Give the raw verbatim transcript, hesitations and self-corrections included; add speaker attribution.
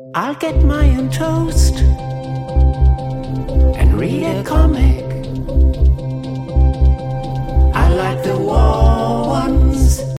Speaker 1: I'll get my own toast and read a comic.